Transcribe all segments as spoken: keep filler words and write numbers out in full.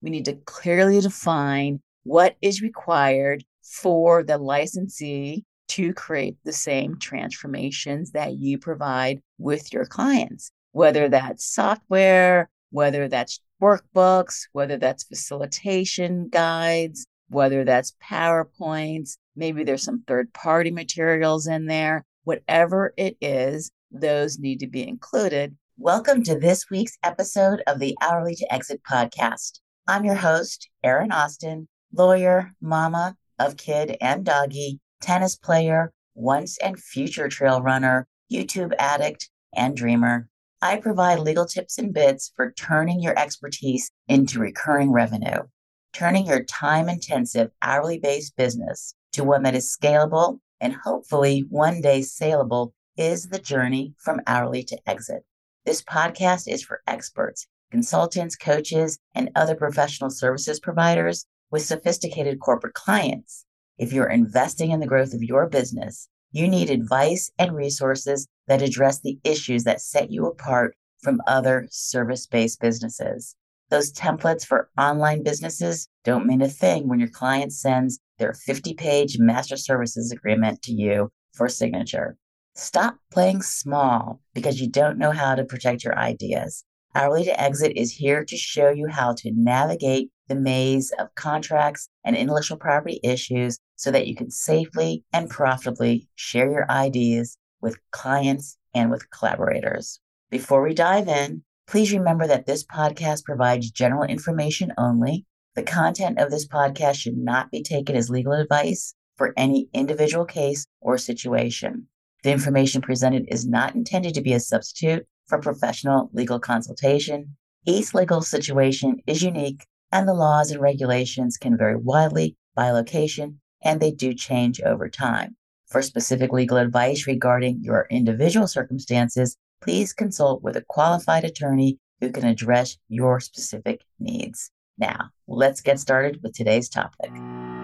We need to clearly define what is required for the licensee to create the same transformations that you provide with your clients, whether that's software, whether that's workbooks, whether that's facilitation guides, whether that's PowerPoints, maybe there's some third party materials in there. Whatever it is, those need to be included. Welcome to this week's episode of the Hourly to Exit podcast. I'm your host, Erin Austin, lawyer, mama of kid and doggy, tennis player, once and future trail runner, YouTube addict, and dreamer. I provide legal tips and bits for turning your expertise into recurring revenue, turning your time-intensive hourly-based business to one that is scalable and hopefully one day saleable is the journey from hourly to exit. This podcast is for experts, consultants, coaches, and other professional services providers with sophisticated corporate clients. If you're investing in the growth of your business, you need advice and resources that address the issues that set you apart from other service-based businesses. Those templates for online businesses don't mean a thing when your client sends their fifty-page master services agreement to you for signature. Stop playing small because you don't know how to protect your ideas. Hourly to Exit is here to show you how to navigate the maze of contracts and intellectual property issues so that you can safely and profitably share your ideas with clients and with collaborators. Before we dive in, please remember that this podcast provides general information only. The content of this podcast should not be taken as legal advice for any individual case or situation. The information presented is not intended to be a substitute for professional legal consultation. Each legal situation is unique, and the laws and regulations can vary widely by location, and they do change over time. For specific legal advice regarding your individual circumstances, please consult with a qualified attorney who can address your specific needs. Now, let's get started with today's topic.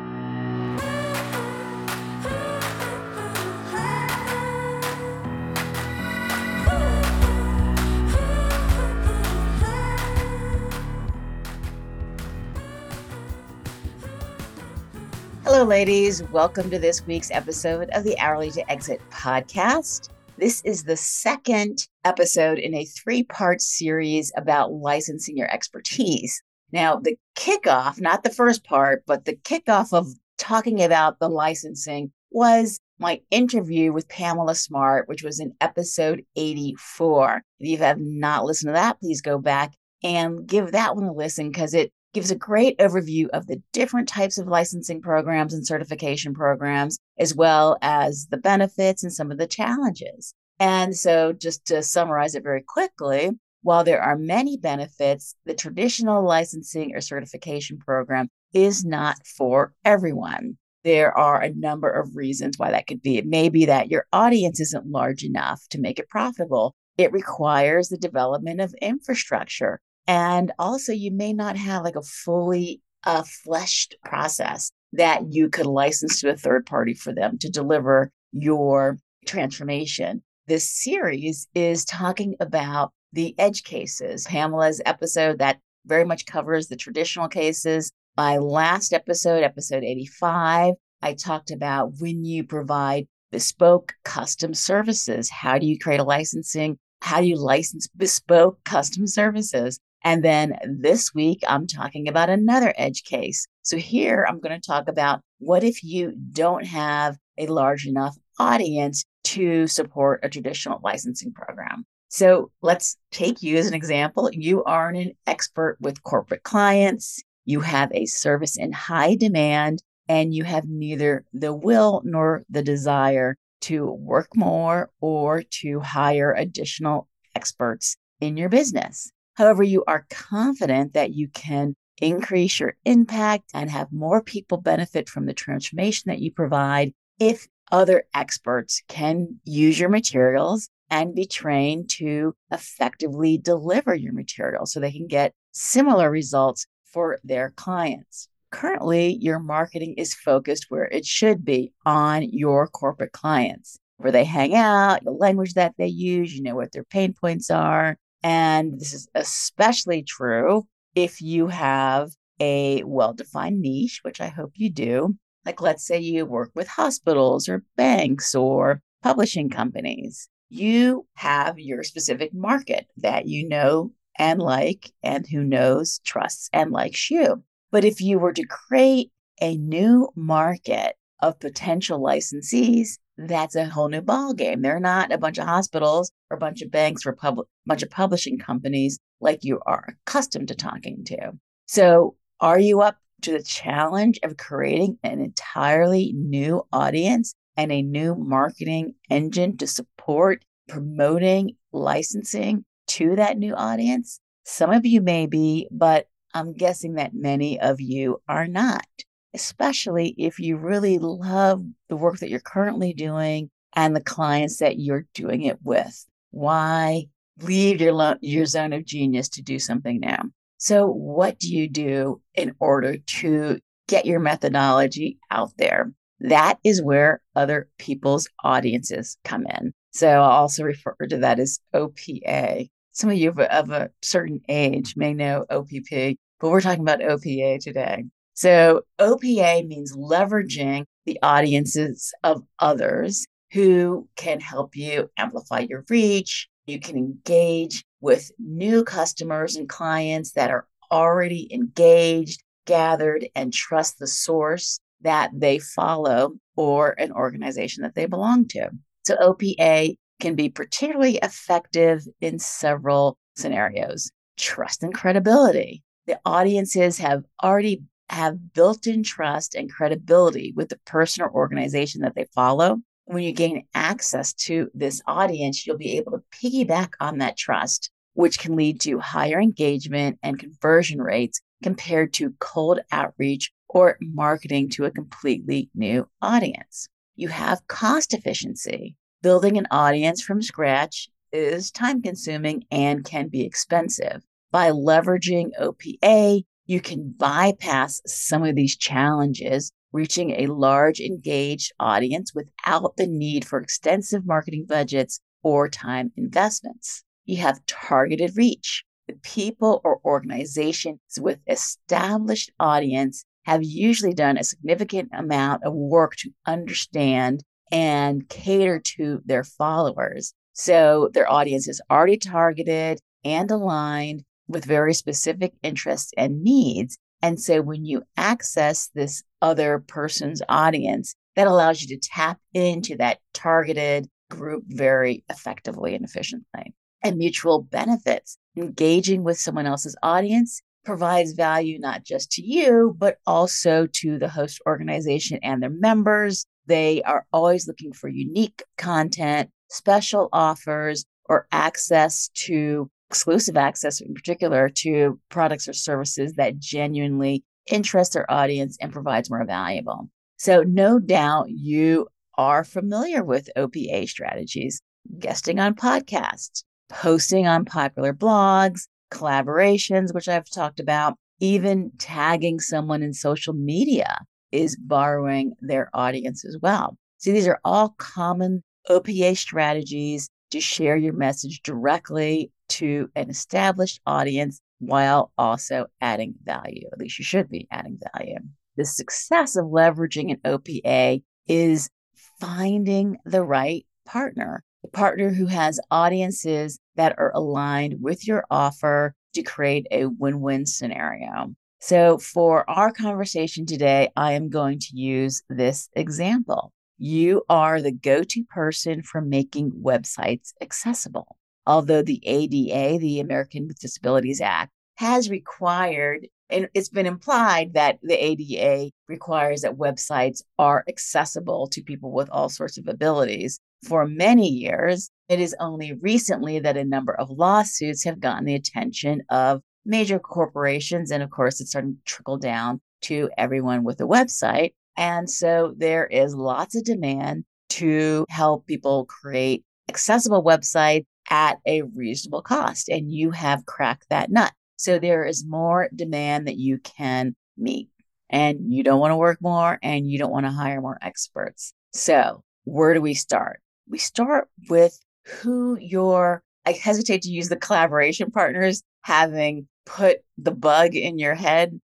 Hello, ladies. Welcome to this week's episode of the Hourly to Exit podcast. This is the second episode in a three-part series about licensing your expertise. Now, the kickoff, not the first part, but the kickoff of talking about the licensing was my interview with Pamela Smart, which was in episode eighty-four. If you have not listened to that, please go back and give that one a listen because it gives a great overview of the different types of licensing programs and certification programs, as well as the benefits and some of the challenges. And so just to summarize it very quickly, while there are many benefits, the traditional licensing or certification program is not for everyone. There are a number of reasons why that could be. It may be that your audience isn't large enough to make it profitable. It requires the development of infrastructure. And also, you may not have like a fully uh, fleshed process that you could license to a third party for them to deliver your transformation. This series is talking about the edge cases. Pamela's episode that very much covers the traditional cases. My last episode, episode eighty-five, I talked about when you provide bespoke custom services. How do you create a licensing? How do you license bespoke custom services? And then this week, I'm talking about another edge case. So here I'm going to talk about what if you don't have a large enough audience to support a traditional licensing program. So let's take you as an example. You are an expert with corporate clients. You have a service in high demand, and you have neither the will nor the desire to work more or to hire additional experts in your business. However, you are confident that you can increase your impact and have more people benefit from the transformation that you provide if other experts can use your materials and be trained to effectively deliver your materials so they can get similar results for their clients. Currently, your marketing is focused where it should be on your corporate clients, where they hang out, the language that they use, you know what their pain points are. And this is especially true if you have a well-defined niche, which I hope you do. Like, let's say you work with hospitals or banks or publishing companies. You have your specific market that you know and like, and who knows, trusts, and likes you. But if you were to create a new market of potential licensees, that's a whole new ballgame. They're not a bunch of hospitals or a bunch of banks or a pub- bunch of publishing companies like you are accustomed to talking to. So, are you up to the challenge of creating an entirely new audience and a new marketing engine to support promoting licensing to that new audience? Some of you may be, but I'm guessing that many of you are not, especially if you really love the work that you're currently doing and the clients that you're doing it with. Why leave your, lo- your zone of genius to do something now? So, what do you do in order to get your methodology out there? That is where other people's audiences come in. So, I'll also refer to that as O P A. Some of you of a, of a certain age may know O P P, but we're talking about O P A today. So, O P A means leveraging the audiences of others who can help you amplify your reach. You can engage with new customers and clients that are already engaged, gathered, and trust the source that they follow or an organization that they belong to. So O P A can be particularly effective in several scenarios. Trust and credibility. The audiences have already have built-in trust and credibility with the person or organization that they follow. When you gain access to this audience, you'll be able to piggyback on that trust, which can lead to higher engagement and conversion rates compared to cold outreach or marketing to a completely new audience. You have cost efficiency. Building an audience from scratch is time consuming and can be expensive. By leveraging O P A, you can bypass some of these challenges, reaching a large engaged audience without the need for extensive marketing budgets or time investments. You have targeted reach. The people or organizations with established audience have usually done a significant amount of work to understand and cater to their followers. So their audience is already targeted and aligned with very specific interests and needs. And so when you access this other person's audience, that allows you to tap into that targeted group very effectively and efficiently. And mutual benefits. Engaging with someone else's audience provides value not just to you, but also to the host organization and their members. They are always looking for unique content, special offers, or access to exclusive access in particular to products or services that genuinely interest their audience and provides more valuable. So no doubt you are familiar with O P A strategies, guesting on podcasts, posting on popular blogs, collaborations, which I've talked about, even tagging someone in social media is borrowing their audience as well. So these are all common O P A strategies to share your message directly to an established audience while also adding value. At least you should be adding value. The success of leveraging an O P A is finding the right partner, a partner who has audiences that are aligned with your offer to create a win-win scenario. So for our conversation today, I am going to use this example. You are the go-to person for making websites accessible. Although the A D A, the American with Disabilities Act, has required, and it's been implied that the A D A requires that websites are accessible to people with all sorts of abilities. For many years, it is only recently that a number of lawsuits have gotten the attention of major corporations. And of course, it's starting to trickle down to everyone with a website. And so there is lots of demand to help people create accessible websites at a reasonable cost. And you have cracked that nut. So there is more demand that you can meet. And you don't want to work more and you don't want to hire more experts. So where do we start? We start with who your, I hesitate to use the collaboration partners, having put the bug in your head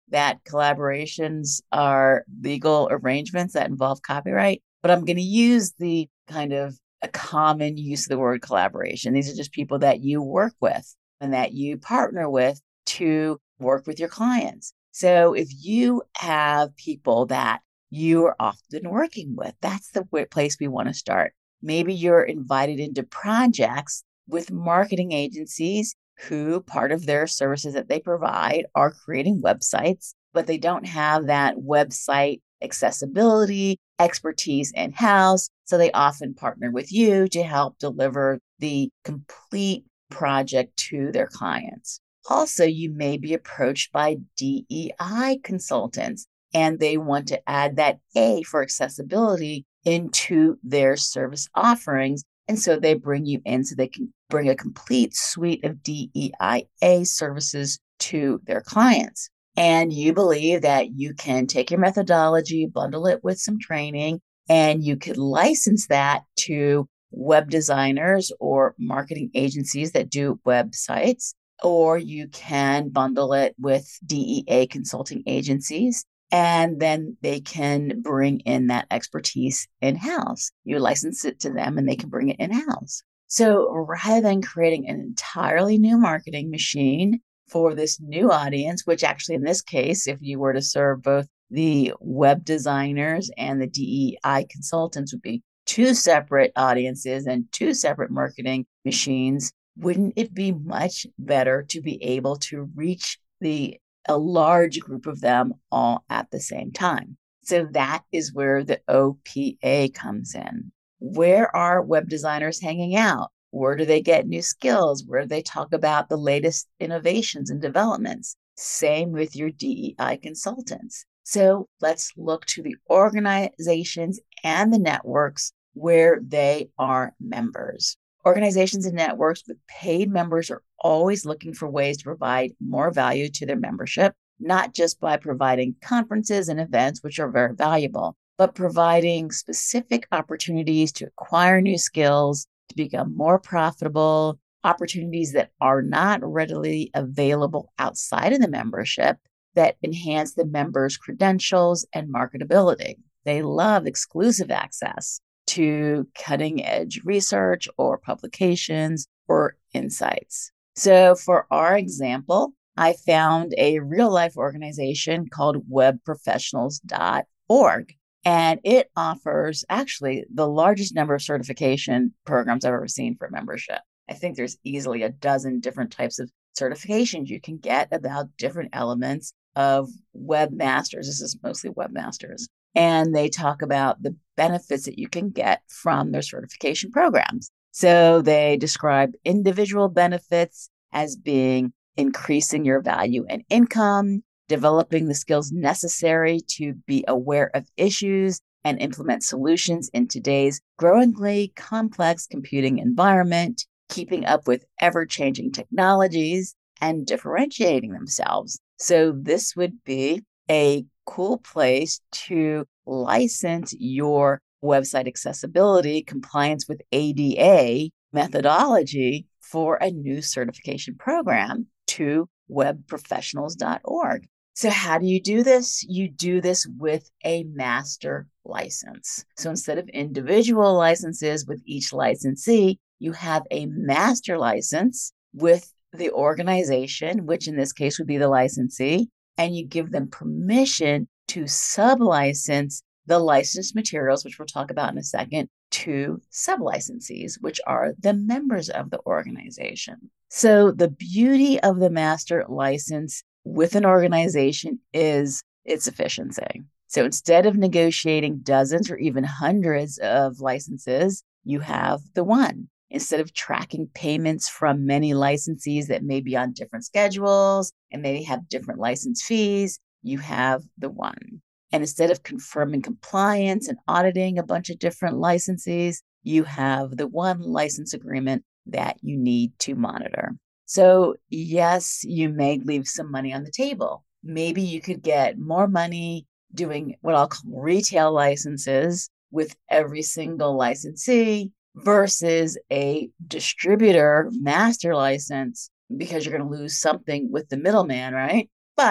that collaborations are legal arrangements that involve copyright, but I'm going to use the kind of a common use of the word collaboration. These are just people that you work with and that you partner with to work with your clients. So if you have people that you are often working with, that's the place we want to start. Maybe you're invited into projects with marketing agencies who part of their services that they provide are creating websites, but they don't have that website accessibility expertise in-house. So they often partner with you to help deliver the complete project to their clients. Also, you may be approached by D E I consultants, and they want to add that A for accessibility into their service offerings. And so they bring you in so they can bring a complete suite of D E I A services to their clients. And you believe that you can take your methodology, bundle it with some training, and you could license that to web designers or marketing agencies that do websites, or you can bundle it with D E A consulting agencies, and then they can bring in that expertise in-house. You license it to them and they can bring it in-house. So rather than creating an entirely new marketing machine for this new audience, which actually in this case, if you were to serve both the web designers and the D E I consultants would be two separate audiences and two separate marketing machines, wouldn't it be much better to be able to reach the a large group of them all at the same time? So that is where the O P A comes in. Where are web designers hanging out? Where do they get new skills? Where do they talk about the latest innovations and developments? Same with your D E I consultants. So let's look to the organizations and the networks where they are members. Organizations and networks with paid members are always looking for ways to provide more value to their membership, not just by providing conferences and events, which are very valuable, but providing specific opportunities to acquire new skills, to become more profitable, opportunities that are not readily available outside of the membership that enhance the members' credentials and marketability. They love exclusive access to cutting edge research or publications or insights. So for our example, I found a real life organization called web professionals dot org, and it offers actually the largest number of certification programs I've ever seen for membership. I think there's easily a dozen different types of certifications you can get about different elements of webmasters. This is mostly webmasters. And they talk about the benefits that you can get from their certification programs. So they describe individual benefits as being increasing your value and income, developing the skills necessary to be aware of issues and implement solutions in today's growingly complex computing environment, keeping up with ever-changing technologies, and differentiating themselves. So this would be a cool place to license your website accessibility compliance with A D A methodology for a new certification program to web professionals dot org. So how do you do this? You do this with a master license. So instead of individual licenses with each licensee, you have a master license with the organization, which in this case would be the licensee, and you give them permission to sub-license the licensed materials, which we'll talk about in a second, to sub-licensees, which are the members of the organization. So the beauty of the master license with an organization is its efficiency. So instead of negotiating dozens or even hundreds of licenses, you have the one. Instead of tracking payments from many licensees that may be on different schedules and maybe have different license fees, you have the one. And instead of confirming compliance and auditing a bunch of different licensees, you have the one license agreement that you need to monitor. So yes, you may leave some money on the table. Maybe you could get more money doing what I'll call retail licenses with every single licensee versus a distributor master license, because you're going to lose something with the middleman, right? But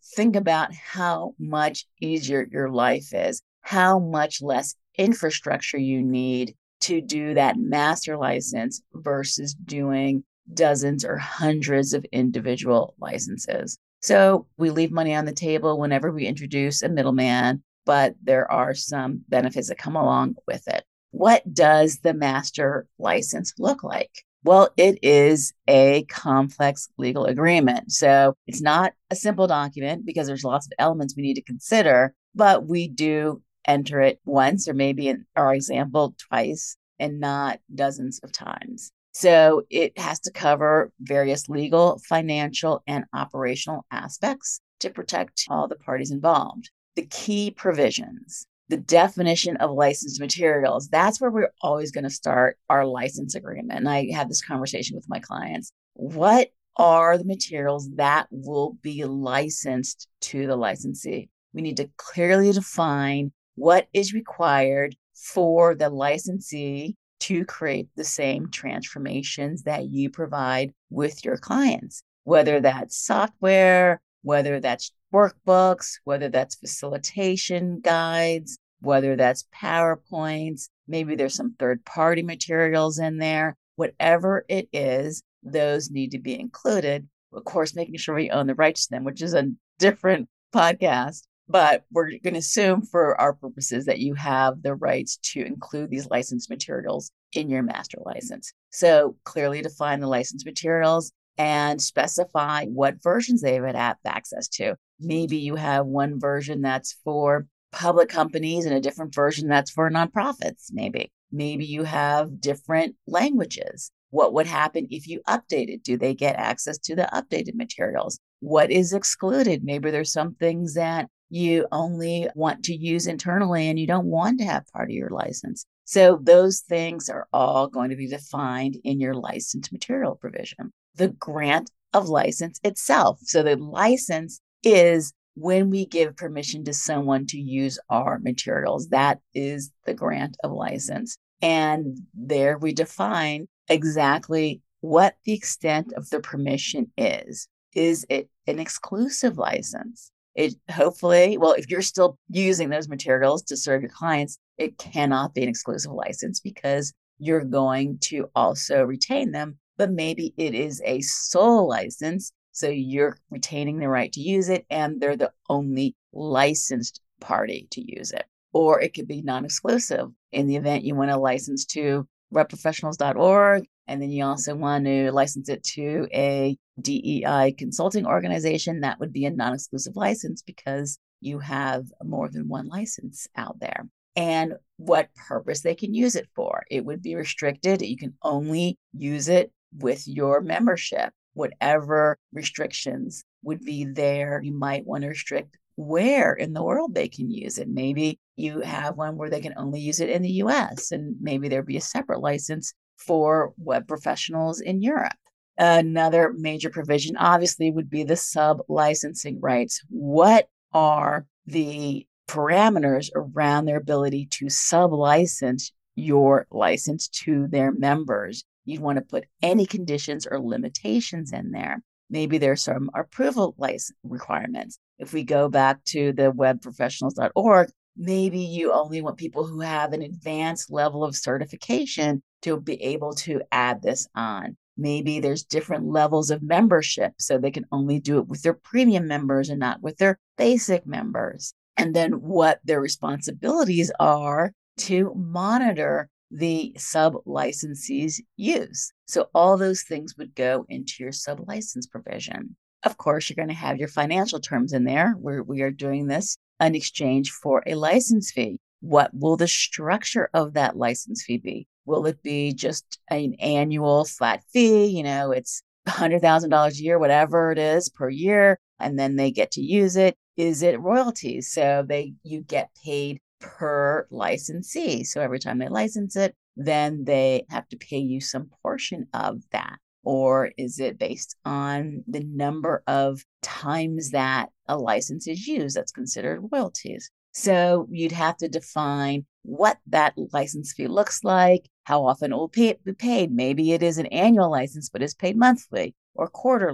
think about how much easier your life is, how much less infrastructure you need to do that master license versus doing dozens or hundreds of individual licenses. So we leave money on the table whenever we introduce a middleman, but there are some benefits that come along with it. What does the master license look like? Well, it is a complex legal agreement. So it's not a simple document because there's lots of elements we need to consider, but we do enter it once or maybe in our example twice and not dozens of times. So it has to cover various legal, financial, and operational aspects to protect all the parties involved. The key provisions, the definition of licensed materials, that's where we're always going to start our license agreement. And I have this conversation with my clients. What are the materials that will be licensed to the licensee? We need to clearly define what is required for the licensee to create the same transformations that you provide with your clients, whether that's software, whether that's workbooks, whether that's facilitation guides, whether that's PowerPoints, maybe there's some third-party materials in there. Whatever it is, those need to be included. Of course, making sure we own the rights to them, which is a different podcast. But we're going to assume for our purposes that you have the rights to include these licensed materials in your master license. So clearly define the licensed materials and specify what versions they would have access to. Maybe you have one version that's for public companies and a different version that's for nonprofits, maybe. Maybe you have different languages. What would happen if you update it? Do they get access to the updated materials? What is excluded? Maybe there's some things that you only want to use internally and you don't want to have part of your license. So those things are all going to be defined in your license material provision. The grant of license itself. So the license is when we give permission to someone to use our materials. That is the grant of license. And there we define exactly what the extent of the permission is. Is it an exclusive license? It hopefully, well, if you're still using those materials to serve your clients, it cannot be an exclusive license because you're going to also retain them, but maybe it is a sole license. So you're retaining the right to use it and they're the only licensed party to use it. Or it could be non-exclusive in the event you want to license to web professionals dot org. And then you also want to license it to a D E I consulting organization. That would be a non-exclusive license because you have more than one license out there. And what purpose they can use it for. It would be restricted. You can only use it with your membership. Whatever restrictions would be there, you might want to restrict where in the world they can use it. Maybe you have one where they can only use it in the U S, and maybe there'd be a separate license for web professionals in Europe. Another major provision, obviously, would be the sub-licensing rights. What are the parameters around their ability to sub-license your license to their members? You'd want to put any conditions or limitations in there. Maybe there's some approval license requirements. If we go back to the web professionals dot org, maybe you only want people who have an advanced level of certification to be able to add this on. Maybe there's different levels of membership, so they can only do it with their premium members and not with their basic members. And then what their responsibilities are to monitor the sub-licensee's use. So all those things would go into your sub-license provision. Of course, you're going to have your financial terms in there where we are doing this in exchange for a license fee. What will the structure of that license fee be? Will it be just an annual flat fee? You know, it's one hundred thousand dollars a year, whatever it is per year, and then they get to use it. Is it royalties? So they you get paid per licensee. So every time they license it, then they have to pay you some portion of that. Or is it based on the number of times that a license is used? That's considered royalties. So you'd have to define what that license fee looks like, how often it will be paid. Maybe it is an annual license, but it's paid monthly or quarterly.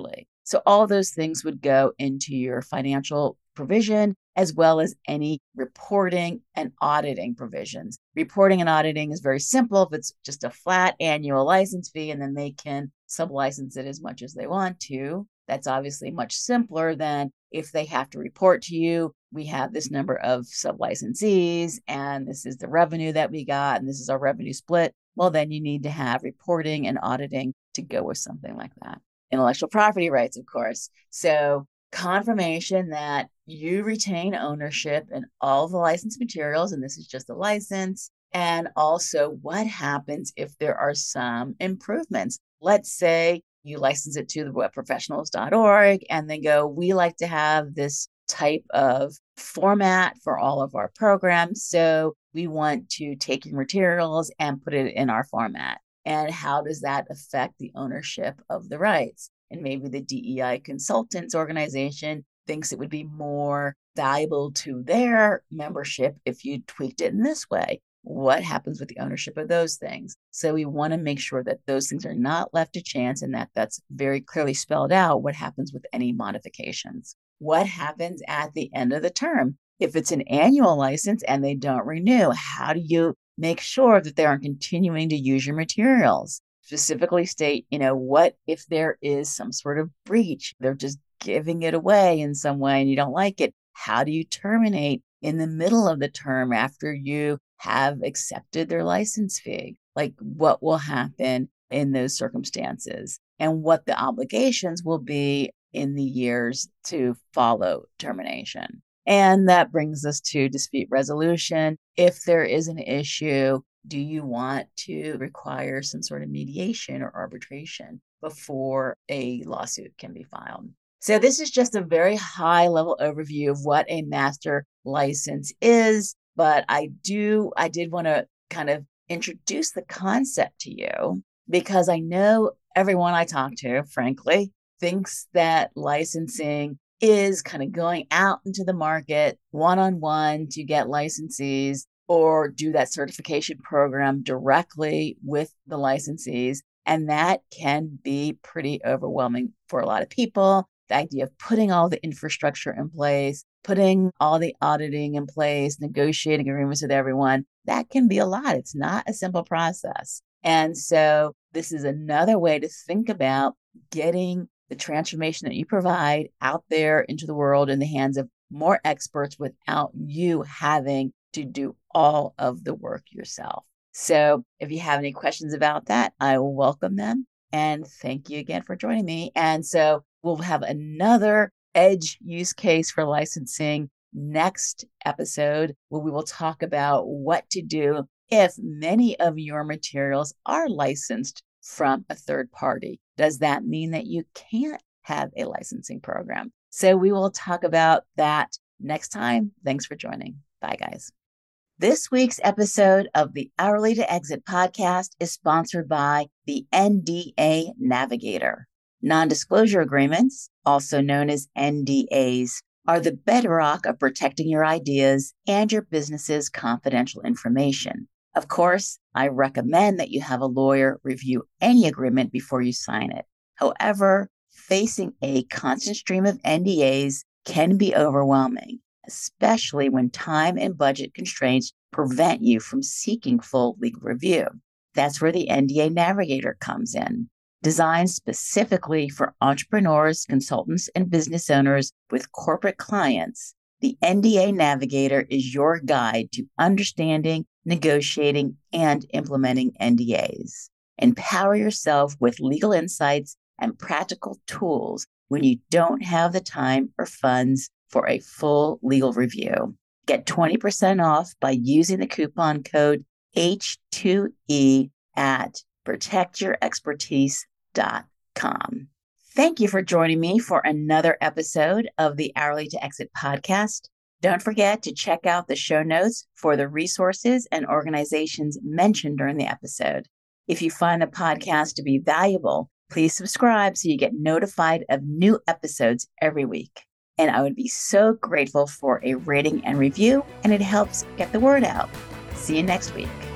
So all those things would go into your financial provision, as well as any reporting and auditing provisions. Reporting and auditing is very simple. If it's just a flat annual license fee, and then they can sub-license it as much as they want to, that's obviously much simpler than if they have to report to you, we have this number of sub-licensees, and this is the revenue that we got, and this is our revenue split. Well, then you need to have reporting and auditing to go with something like that. Intellectual property rights, of course. So confirmation that you retain ownership in all the licensed materials, and this is just a license. And also what happens if there are some improvements. Let's say you license it to the web professionals dot org and they go, we like to have this type of format for all of our programs. So we want to take your materials and put it in our format. And how does that affect the ownership of the rights? And maybe the D E I consultants organization thinks it would be more valuable to their membership if you tweaked it in this way. What happens with the ownership of those things? So we want to make sure that those things are not left to chance and that that's very clearly spelled out what happens with any modifications. What happens at the end of the term? If it's an annual license and they don't renew, how do you make sure that they aren't continuing to use your materials? Specifically state, you know, what if there is some sort of breach? They're just giving it away in some way and you don't like it. How do you terminate in the middle of the term after you have accepted their license fee? Like what will happen in those circumstances and what the obligations will be in the years to follow termination. And that brings us to dispute resolution. If there is an issue, do you want to require some sort of mediation or arbitration before a lawsuit can be filed? So this is just a very high level overview of what a master license is. But I do, I did want to kind of introduce the concept to you because I know everyone I talk to, frankly, thinks that licensing is kind of going out into the market one-on-one to get licensees or do that certification program directly with the licensees. And that can be pretty overwhelming for a lot of people. The idea of putting all the infrastructure in place, putting all the auditing in place, negotiating agreements with everyone, that can be a lot. It's not a simple process. And so this is another way to think about getting the transformation that you provide out there into the world in the hands of more experts without you having to do all of the work yourself. So if you have any questions about that, I will welcome them. And thank you again for joining me. And so we'll have another edge use case for licensing next episode where we will talk about what to do if many of your materials are licensed from a third party. Does that mean that you can't have a licensing program? So we will talk about that next time. Thanks for joining. Bye, guys. This week's episode of the Hourly to Exit podcast is sponsored by the N D A Navigator. Non-disclosure agreements, also known as N D As, are the bedrock of protecting your ideas and your business's confidential information. Of course, I recommend that you have a lawyer review any agreement before you sign it. However, facing a constant stream of N D As can be overwhelming, especially when time and budget constraints prevent you from seeking full legal review. That's where the N D A Navigator comes in. Designed specifically for entrepreneurs, consultants, and business owners with corporate clients, the N D A Navigator is your guide to understanding, negotiating, and implementing N D As. Empower yourself with legal insights and practical tools when you don't have the time or funds for a full legal review. Get twenty percent off by using the coupon code H two E at protect your expertise dot com. Thank you for joining me for another episode of the Hourly to Exit podcast. Don't forget to check out the show notes for the resources and organizations mentioned during the episode. If you find the podcast to be valuable, please subscribe so you get notified of new episodes every week. And I would be so grateful for a rating and review, and it helps get the word out. See you next week.